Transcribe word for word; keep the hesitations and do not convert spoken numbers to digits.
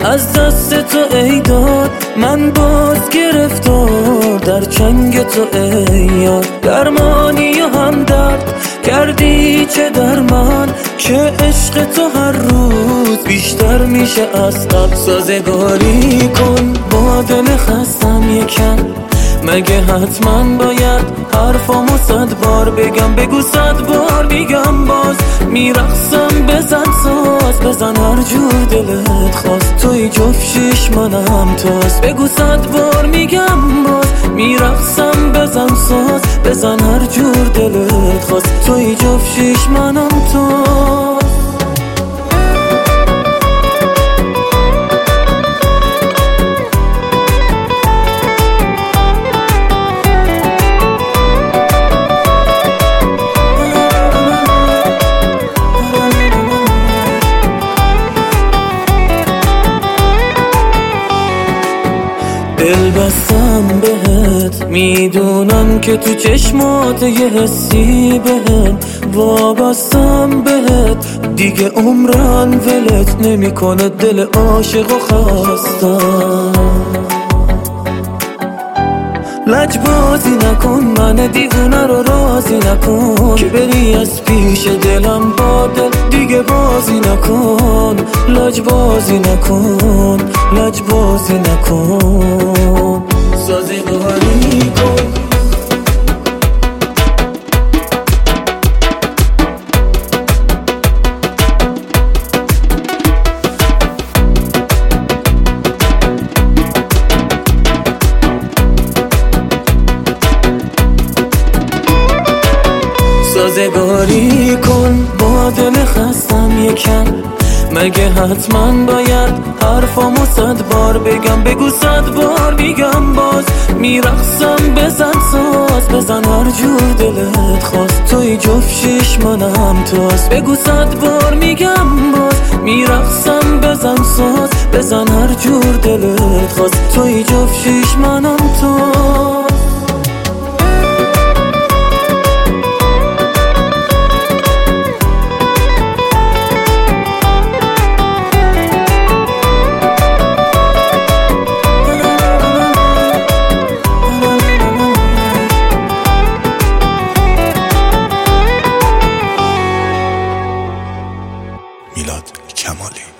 از دست تو ای داد من باز گرفتار، در چنگ تو ای یار درمانی و هم درد کردی چه در من که عشق تو هر روز بیشتر میشه از قبل. سازگاری کن با دل خستم یکم، مگه حتما باید حرفامو صد بار بگم؟ بگو صد بار میگم باز میرقصم. بزن ساز بزن هر جور دلت خواست، توی جفت شیش منم تاست. بگو صد بار میگم باز میرقصم. بزن ساز بزن هر جور دلت خواست، توی جفت شیش منم تاست. دل بستم بهت، میدونم که تو چشمات یه حسی بهم وابستم بهت. دیگه عمرن ولت نمیکنه دل عاشق و خستم. لجبازی نکن من دیوونه رو راضی نکن، که بری از پیش دلم با دل دیگه بازی نکن. لجبازی نکن لجبازی نکن، سازگاری کن. سازگاری کن با دل خستم یکم، مگه حتما باید حرفامو صد بار بگم؟ بگو صد بار میگم باز میرقصم. بزن ساز بزن هر جور دلت خواست، توی جفت شیش منم تاست. بگو صد بار میگم باز میرقصم. بزن ساز بزن هر جور دلت خواست، توی جفت شیش منم تاست. میلاد کمالی.